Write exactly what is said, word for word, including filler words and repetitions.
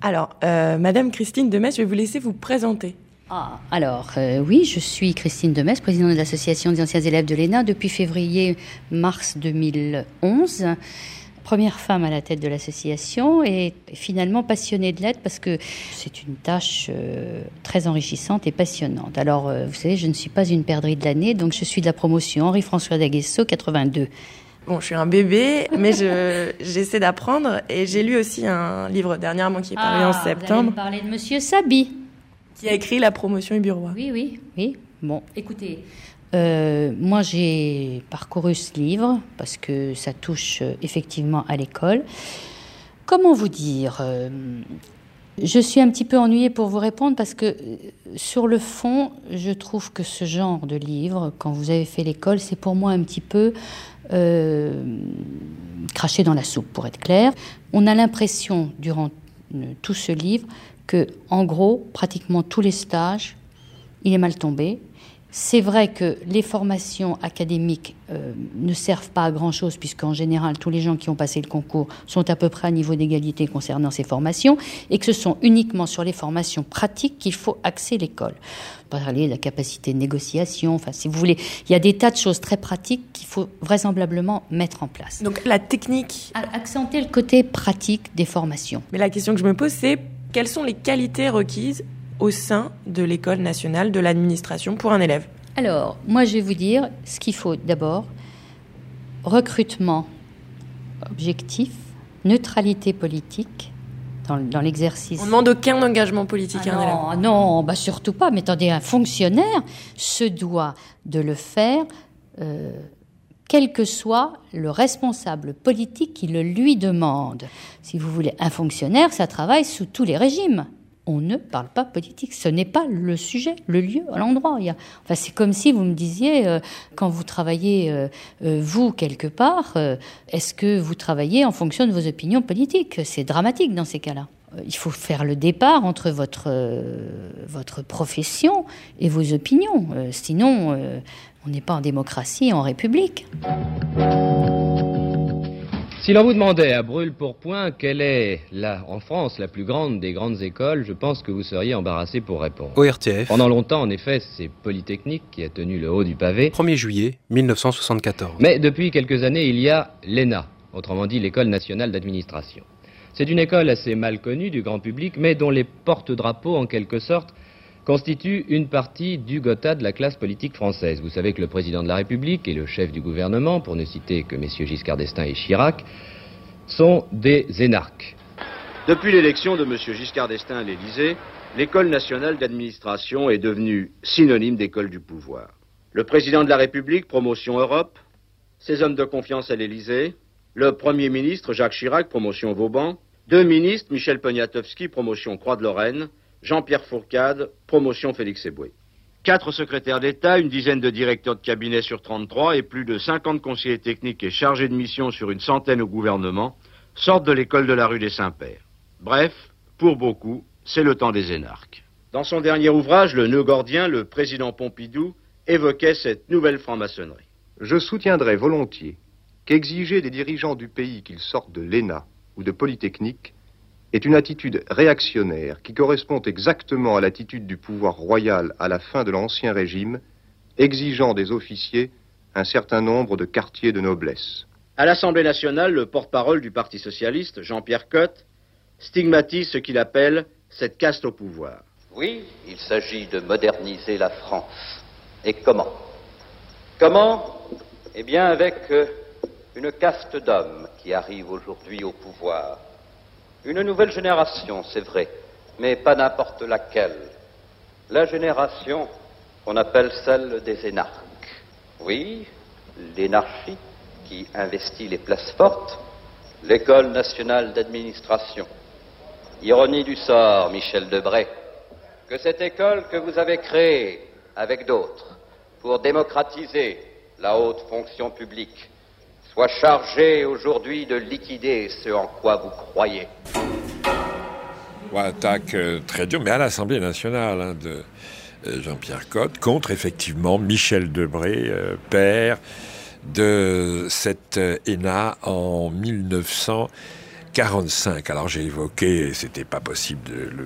Alors, euh, Madame Christine Demesse, je vais vous laisser vous présenter. Ah, alors, euh, oui, je suis Christine Demesse, présidente de l'association des anciens élèves de l'E N A depuis février-mars deux mille onze. Première femme à la tête de l'association et finalement passionnée de l'aide parce que c'est une tâche euh, très enrichissante et passionnante. Alors, euh, vous savez, je ne suis pas une perdrix de l'année, donc je suis de la promotion Henri-François d'Aguesseau, quatre-vingt-deux. Bon, je suis un bébé, mais je, j'essaie d'apprendre et j'ai lu aussi un livre dernièrement qui est paru ah, en septembre. Vous allez me parler de Monsieur Sabi. Qui a écrit La promotion Uburois. Oui, oui, oui. Bon, écoutez... Euh, moi, j'ai parcouru ce livre parce que ça touche euh, effectivement à l'école. Comment vous dire euh, Je suis un petit peu ennuyée pour vous répondre parce que, euh, sur le fond, je trouve que ce genre de livre, quand vous avez fait l'école, c'est pour moi un petit peu euh, cracher dans la soupe, pour être clair. On a l'impression, durant euh, tout ce livre, que, en gros, pratiquement tous les stages, il est mal tombé. C'est vrai que les formations académiques euh, ne servent pas à grand-chose, puisqu'en général, tous les gens qui ont passé le concours sont à peu près à niveau d'égalité concernant ces formations, et que ce sont uniquement sur les formations pratiques qu'il faut axer l'école. Parler de la capacité de négociation, enfin, si vous voulez, il y a des tas de choses très pratiques qu'il faut vraisemblablement mettre en place. Donc la technique... Accenter le côté pratique des formations. Mais la question que je me pose, c'est quelles sont les qualités requises au sein de l'École nationale de l'administration pour un élève? Alors, moi, je vais vous dire ce qu'il faut d'abord. Recrutement objectif, neutralité politique dans, dans l'exercice. On ne demande aucun engagement politique ah à un élève. Non, non, bah surtout pas. Mais attendez, un fonctionnaire se doit de le faire, euh, quel que soit le responsable politique qui le lui demande. Si vous voulez, un fonctionnaire, ça travaille sous tous les régimes. On ne parle pas politique. Ce n'est pas le sujet, le lieu, l'endroit. Il y a... enfin, c'est comme si vous me disiez, euh, quand vous travaillez, euh, euh, vous, quelque part, euh, est-ce que vous travaillez en fonction de vos opinions politiques? C'est dramatique dans ces cas-là. Euh, il faut faire le départ entre votre, euh, votre profession et vos opinions. Euh, sinon, euh, on n'est pas en démocratie, en république. Si l'on vous demandait à brûle-pourpoint quelle est, là, en France, la plus grande des grandes écoles, je pense que vous seriez embarrassé pour répondre. O R T F. Pendant longtemps, en effet, c'est Polytechnique qui a tenu le haut du pavé. premier juillet mille neuf cent soixante-quatorze. Mais depuis quelques années, il y a l'E N A, autrement dit l'École nationale d'administration. C'est une école assez mal connue du grand public, mais dont les porte-drapeaux, en quelque sorte, constitue une partie du Gotha de la classe politique française. Vous savez que le président de la République et le chef du gouvernement, pour ne citer que messieurs Giscard d'Estaing et Chirac, sont des énarques. Depuis l'élection de monsieur Giscard d'Estaing à l'Élysée, l'école nationale d'administration est devenue synonyme d'école du pouvoir. Le président de la République, promotion Europe, ses hommes de confiance à l'Élysée, le premier ministre Jacques Chirac, promotion Vauban, deux ministres, Michel Poniatowski, promotion Croix de Lorraine, Jean-Pierre Fourcade, promotion Félix Eboué. Quatre secrétaires d'État, une dizaine de directeurs de cabinet sur trente-trois et plus de cinquante conseillers techniques et chargés de mission sur une centaine au gouvernement sortent de l'école de la rue des Saints-Pères. Bref, pour beaucoup, c'est le temps des énarques. Dans son dernier ouvrage, Le Nœud gordien, le président Pompidou évoquait cette nouvelle franc-maçonnerie. Je soutiendrai volontiers qu'exiger des dirigeants du pays qu'ils sortent de l'E N A ou de Polytechnique est une attitude réactionnaire qui correspond exactement à l'attitude du pouvoir royal à la fin de l'Ancien Régime, exigeant des officiers un certain nombre de quartiers de noblesse. À l'Assemblée nationale, le porte-parole du Parti socialiste, Jean-Pierre Cotte, stigmatise ce qu'il appelle cette caste au pouvoir. Oui, il s'agit de moderniser la France. Et comment? Comment? Eh bien avec euh, une caste d'hommes qui arrive aujourd'hui au pouvoir. Une nouvelle génération, c'est vrai, mais pas n'importe laquelle. La génération qu'on appelle celle des énarques. Oui, l'énarchie qui investit les places fortes, l'école nationale d'administration. Ironie du sort, Michel Debré, que cette école que vous avez créée avec d'autres pour démocratiser la haute fonction publique soit chargée aujourd'hui de liquider ce en quoi vous croyez. Bon, attaque euh, très dure, mais à l'Assemblée nationale hein, de euh, Jean-Pierre Cotte contre effectivement Michel Debré, euh, père de cette euh, E N A en mille neuf cent quarante-cinq, alors j'ai évoqué, et c'était pas possible de le